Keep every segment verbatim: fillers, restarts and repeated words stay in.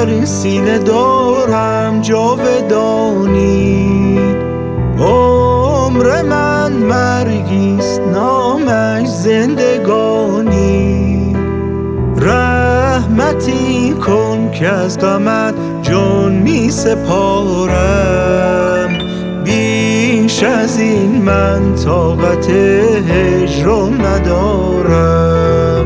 در سینه دارم جاودانی. عمر من مرگیست نامش زندگانی. رحمتی کن که از غمت جان می سپارم. بیش از این من طاقت هجر ندارم.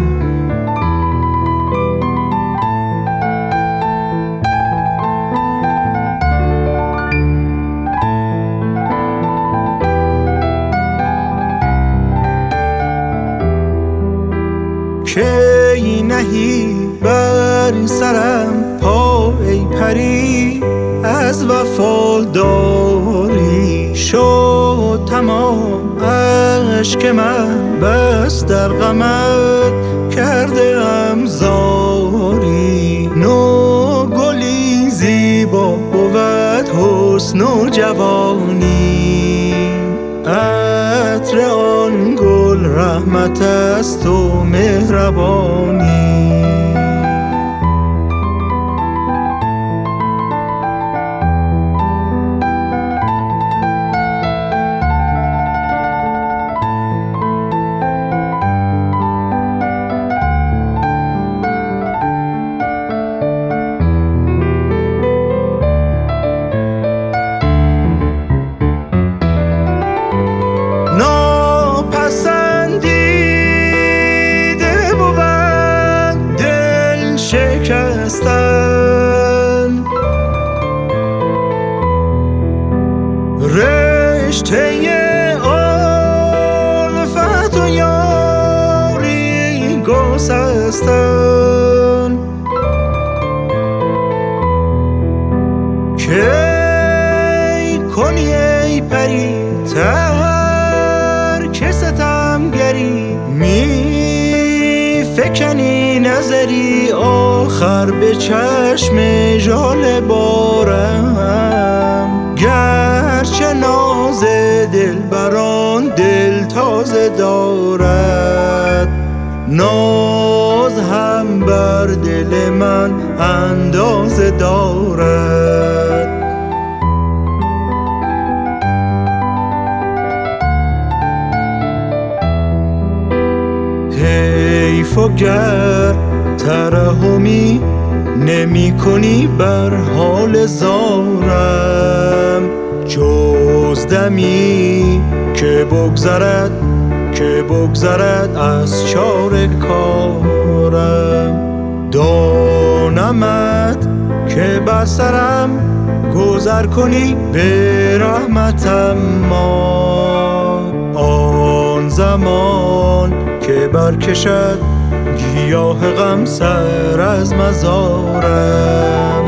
کی نهی بر سرم پا ای پری، از وفاداری شد تمام اشک من. بس در غمت کرده ام زاری. نو گلی زیبا بود حسن و جوانی. عطر آن گل رحمت است و مهربانی. شکستن رشته الفت و یاری گسستن. کی کنی ای پری ترک ستمگری، می فکنی نظری آخر به چشم ژاله بارم. گرچه ناز دل بران دل تازه دارد، ناز هم بر دل من اندازه دارد. حیف و گر ترحمی نمی کنی بر حال زارم. جز دمی که بگذرد که بگذرد از چار کارم. دانمت که بر سرم گذر کنی به رحمتم ما. آن زمان که برکشد گیاه غم سر از مزارم.